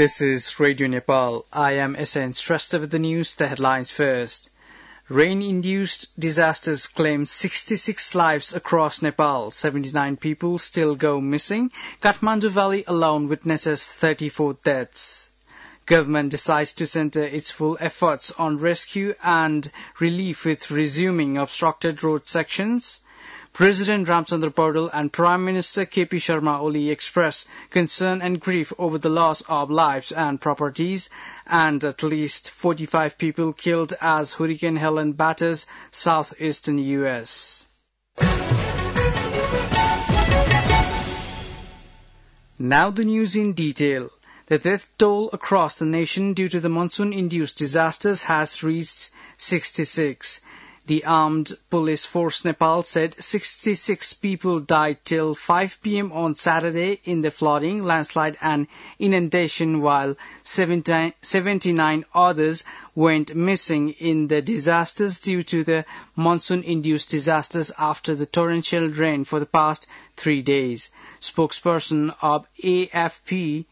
This is Radio Nepal. I am SN Shrestha with the news, the headlines first. Rain-induced disasters claim 66 lives across Nepal. 79 people still go missing. Kathmandu Valley alone witnesses 34 deaths. Government decides to center its full efforts on rescue and relief with resuming obstructed road sections. President Ramchandra Paudel and Prime Minister KP Sharma Oli express concern and grief over the loss of lives and properties, and at least 45 people killed as Hurricane Helen batters southeastern U.S. Now the news in detail. The death toll across the nation due to the monsoon-induced disasters has reached 66. The Armed Police Force Nepal said 66 people died till 5 p.m. on Saturday in the flooding, landslide and inundation, while 79 others went missing in the disasters due to the monsoon-induced disasters after the torrential rain for the past 3 days. Spokesperson of APF,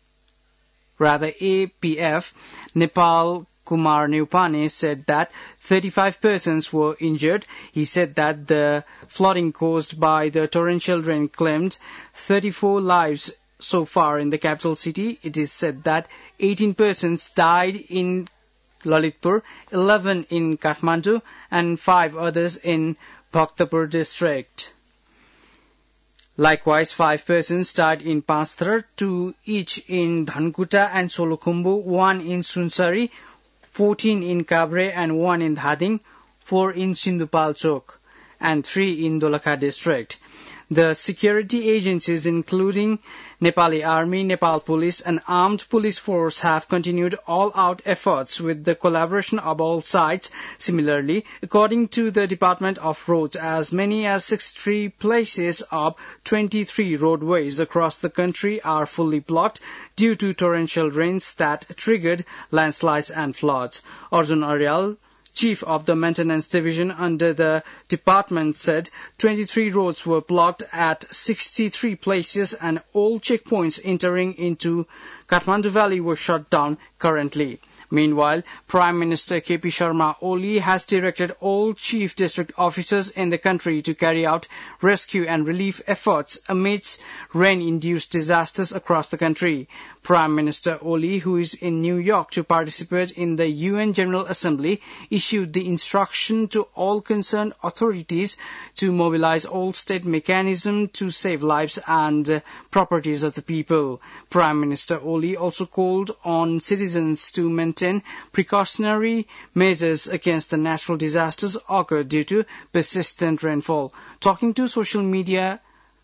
Nepal Kumar Neupane said that 35 persons were injured. He said that the flooding caused by the torrential rain claimed 34 lives so far in the capital city. It is said that 18 persons died in Lalitpur, 11 in Kathmandu, and 5 others in Bhaktapur district. Likewise, 5 persons died in Panchthar, 2 each in Dhankuta and Solukhumbu, 1 in Sunsari, 14 in Kabre and 1 in Dhading, 4 in Sindhupalchok, and 3 in Dolakha district. The security agencies, including Nepali Army, Nepal Police, and Armed Police Force, have continued all-out efforts with the collaboration of all sides. Similarly, according to the Department of Roads, as many as 63 places of 23 roadways across the country are fully blocked due to torrential rains that triggered landslides and floods. Arjun Aryal, Chief of the Maintenance Division under the department, said 23 roads were blocked at 63 places and all checkpoints entering into Kathmandu Valley were shut down currently. Meanwhile, Prime Minister KP Sharma Oli has directed all chief district officers in the country to carry out rescue and relief efforts amidst rain-induced disasters across the country. Prime Minister Oli, who is in New York to participate in the UN General Assembly, issued the instruction to all concerned authorities to mobilize all state mechanisms to save lives and properties of the people. Prime Minister Oli also called on citizens to maintain precautionary measures against the natural disasters occurred due to persistent rainfall. Talking to social media,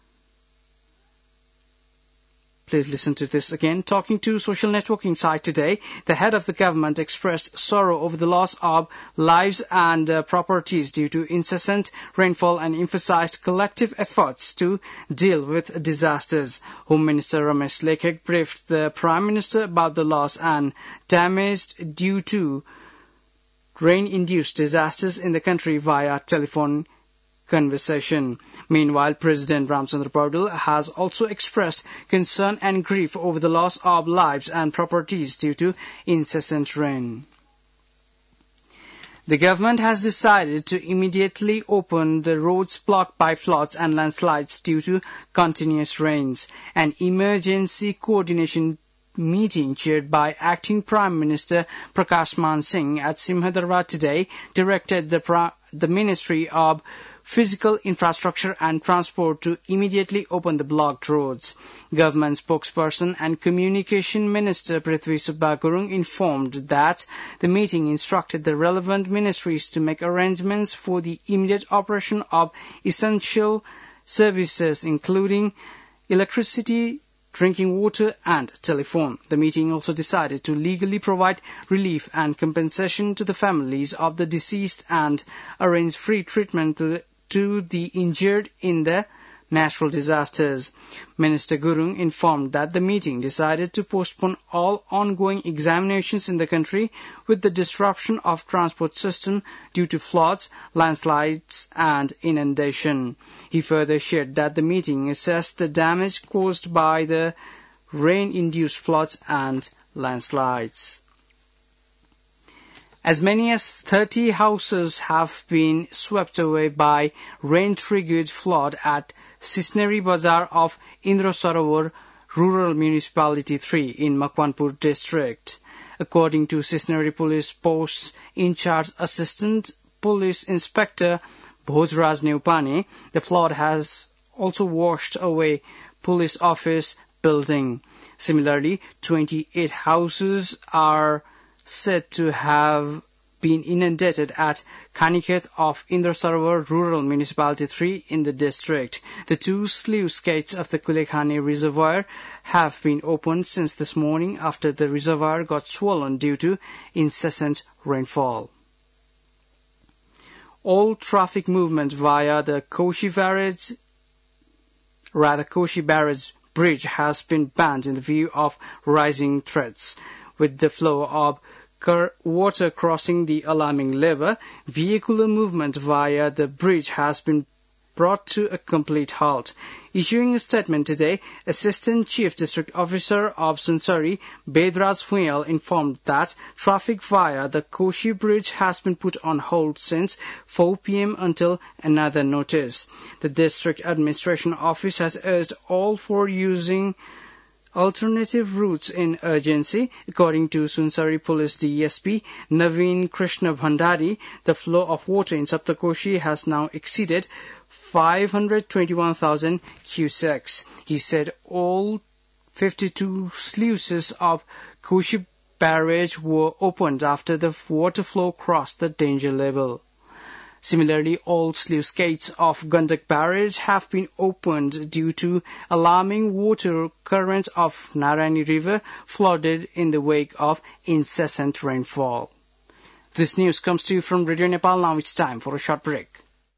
Talking to social networking site today, the head of the government expressed sorrow over the loss of lives and properties due to incessant rainfall and emphasized collective efforts to deal with disasters. Home Minister Ramesh Lekhek briefed the Prime Minister about the loss and damage due to rain-induced disasters in the country via telephone conversation. Meanwhile, President Ramchandra Paudel has also expressed concern and grief over the loss of lives and properties due to incessant rain. The government has decided to immediately open the roads blocked by floods and landslides due to continuous rains. An emergency coordination meeting chaired by Acting Prime Minister Prakash Man Singh at Simhadarwa today directed the Ministry of Physical Infrastructure and Transport to immediately open the blocked roads. Government spokesperson and Communication Minister Prithvi Subba Gurung informed that the meeting instructed the relevant ministries to make arrangements for the immediate operation of essential services including electricity, drinking water and telephone. The meeting also decided to legally provide relief and compensation to the families of the deceased and arrange free treatment to the injured in the natural disasters. Minister Gurung informed that the meeting decided to postpone all ongoing examinations in the country with the disruption of transport system due to floods, landslides and inundation. He further shared that the meeting assessed the damage caused by the rain-induced floods and landslides. As many as 30 houses have been swept away by rain-triggered flood at Sisneri Bazar of Indra Sarovar Rural Municipality 3 in Makwanpur district. According to Sisneri Police Post's in-charge Assistant Police Inspector Bhojraj Neupane, the flood has also washed away police office building. Similarly, 28 houses are said to have been inundated at Khanikhet of Indra Sarovar Rural Municipality 3 in the district. The two sluice gates of the Kulekhani Reservoir have been opened since this morning after the reservoir got swollen due to incessant rainfall. All traffic movement via the Koshi Barrage bridge has been banned in view of rising threats. With the flow of water crossing the alarming level, vehicular movement via the bridge has been brought to a complete halt. Issuing a statement today, Assistant Chief District Officer of Sunsari, Bedraj Fuyal, informed that traffic via the Koshi Bridge has been put on hold since 4 p.m. until another notice. The District Administration Office has urged all for using alternative routes in urgency. According to Sunsari Police DSP Naveen Krishna Bhandari, the flow of water in Saptakoshi has now exceeded 521,000 cusecs. He said all 52 sluices of Koshi Barrage were opened after the water flow crossed the danger level. Similarly, all sluice gates of Gandak Barrage have been opened due to alarming water currents of Narayani River flooded in the wake of incessant rainfall. This news comes to you from Radio Nepal. Now it's time for a short break.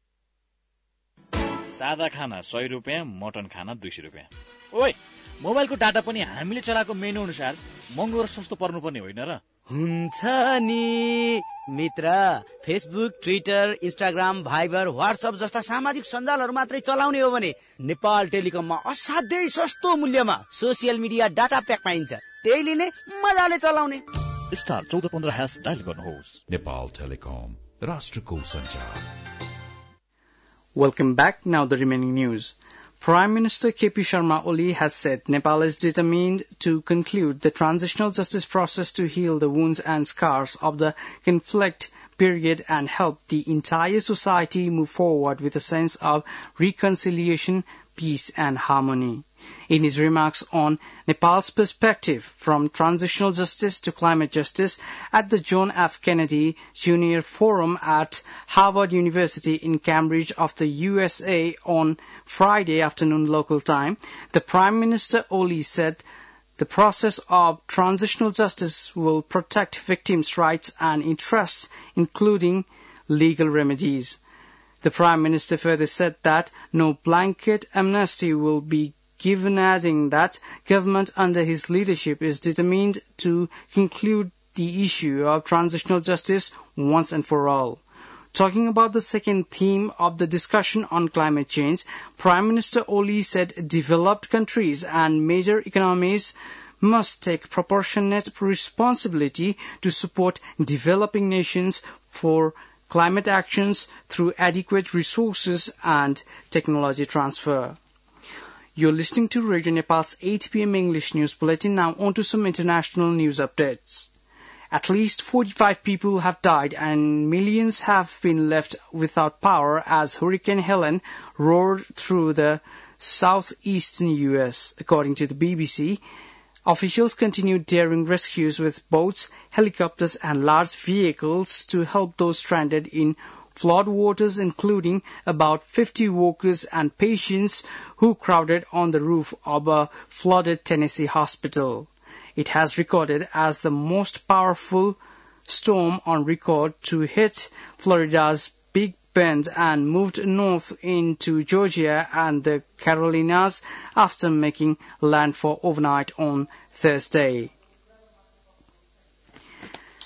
सादा खाना 100 रुपैयाँ, mutton खाना 200 रुपैयाँ. ओइ, मोबाइलको data पनि हामीले चलाएको मेनु अनुसार महँगो र सस्तो पर्नुपर्ने होइन र? हुन्छ नि मित्र. Facebook, Twitter, Instagram, Viber, WhatsApp जस्ता सामाजिक सञ्जालहरू मात्रै चलाउने हो भने नेपाल टेलिकममा असाध्यै सस्तो मूल्यमा सोशल मिडिया डाटा प्याक पाइन्छ. त्यही लिने, मजाले चलाउने. स्टार 1415# डायल गर्नुहोस्. नेपाल टेलिकम, राष्ट्रको सञ्चार. Welcome back. Now the remaining news. Prime Minister KP Sharma Oli has said Nepal is determined to conclude the transitional justice process to heal the wounds and scars of the conflict period and help the entire society move forward with a sense of reconciliation, peace and harmony. In his remarks on Nepal's perspective from transitional justice to climate justice at the John F. Kennedy Junior Forum at Harvard University in Cambridge of the USA on Friday afternoon local time, the Prime Minister Oli said the process of transitional justice will protect victims' rights and interests, including legal remedies. The Prime Minister further said that no blanket amnesty will be given, adding that government under his leadership is determined to conclude the issue of transitional justice once and for all. Talking about the second theme of the discussion on climate change, Prime Minister Oli said developed countries and major economies must take proportionate responsibility to support developing nations for climate actions through adequate resources and technology transfer. You're listening to Radio Nepal's 8 p.m. English News Bulletin. Now on to some international news updates. At least 45 people have died and millions have been left without power as Hurricane Helen roared through the southeastern U.S. According to the BBC, officials continued daring rescues with boats, helicopters and large vehicles to help those stranded in flood waters, including about 50 workers and patients who crowded on the roof of a flooded Tennessee hospital. It has recorded as the most powerful storm on record to hit Florida's Big Bend and moved north into Georgia and the Carolinas after making landfall overnight on Thursday.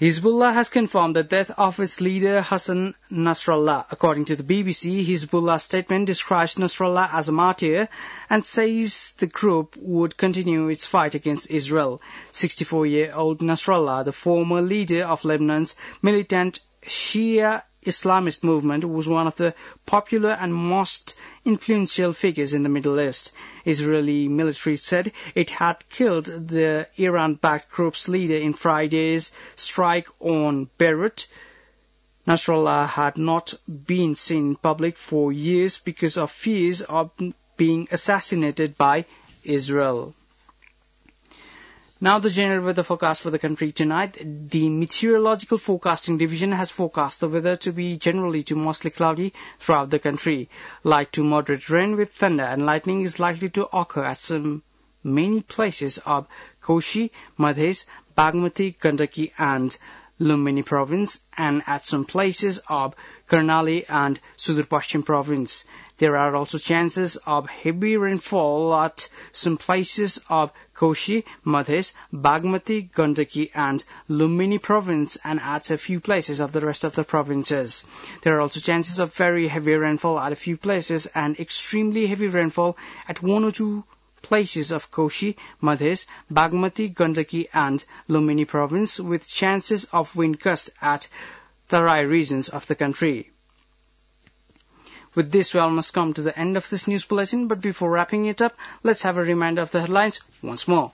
Hezbollah has confirmed the death of its leader Hassan Nasrallah. According to the BBC, Hezbollah's statement describes Nasrallah as a martyr and says the group would continue its fight against Israel. 64-year-old Nasrallah, the former leader of Lebanon's militant Shia Islamist movement, was one of the popular and most influential figures in the Middle East. Israeli military said it had killed the Iran-backed group's leader in Friday's strike on Beirut. Nasrallah had not been seen in public for years because of fears of being assassinated by Israel. Now the general weather forecast for the country tonight. The Meteorological Forecasting Division has forecast the weather to be generally to mostly cloudy throughout the country. Light to moderate rain with thunder and lightning is likely to occur at many places of Koshi, Madhes, Bagmati, Gandaki and Lumbini province and at some places of Karnali and Sudur Pashchim province. There are also chances of heavy rainfall at some places of Koshi, Madhes, Bagmati, Gandaki and Lumbini province and at a few places of the rest of the provinces. There are also chances of very heavy rainfall at a few places and extremely heavy rainfall at one or two places of Koshi, Madhes, Bagmati, Gandaki and Lumbini province with chances of wind gust at Tarai regions of the country. With this, we almost come to the end of this news bulletin, but before wrapping it up, let's have a reminder of the headlines once more.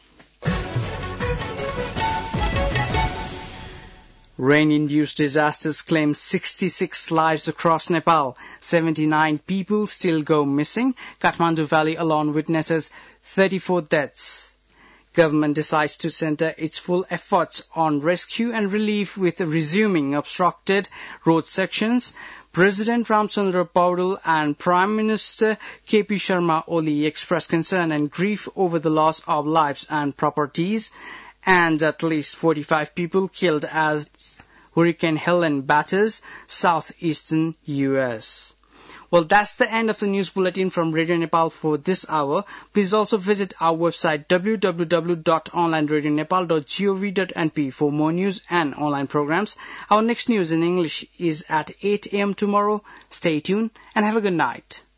Rain-induced disasters claim 66 lives across Nepal. 79 people still go missing. Kathmandu Valley alone witnesses 34 deaths. Government decides to center its full efforts on rescue and relief with resuming obstructed road sections. President Ramchandra Paudel and Prime Minister KP Sharma Oli expressed concern and grief over the loss of lives and properties, and at least 45 people killed as Hurricane Helen batters southeastern U.S. Well, that's the end of the news bulletin from Radio Nepal for this hour. Please also visit our website www.onlineradionepal.gov.np for more news and online programs. Our next news in English is at 8 a.m. tomorrow. Stay tuned and have a good night.